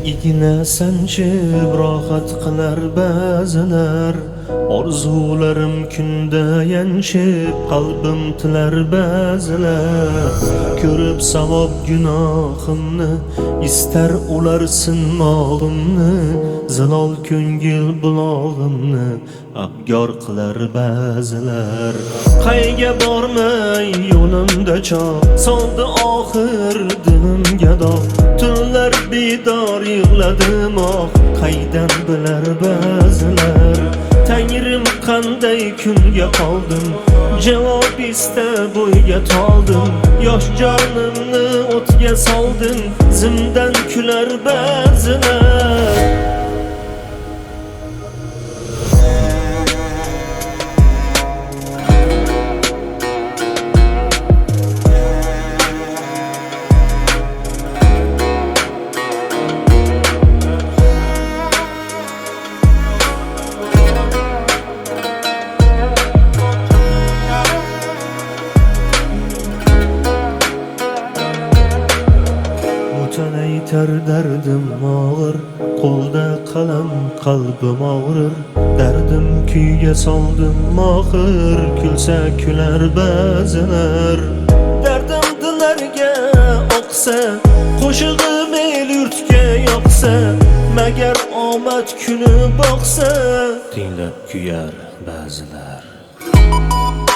igna sanchib rohat qilar ba'zilar. Orzularim kunda yanchib qalbim tilar ba'zilar. Ko'rib savob gunohimni istar ular sinmog'imni. Zilol ko'ngil bulog'imni abgor qilar ba'zilar. Qayga bormay yo'limda choq soldi oxir dilimga dog'. Tunlar bedor yig'ladim qaydan bilar ba'zilar. Tangrim qanday kunga qoldim, javob ista bo'yga toldim. Yosh jonimni o'tga soldim, zimdan kular ba'zilar. Aytar dardim og'ir, qo'lda qalam qalbim og'rir. Dardim kuyga soldim mohir, kulsa kular ba'zilar. Dardim dillarga oqsa, qo'shig'im el yurtga yoqsa, magar omad kuni boqsa, tinglab kuyar ba'zilar.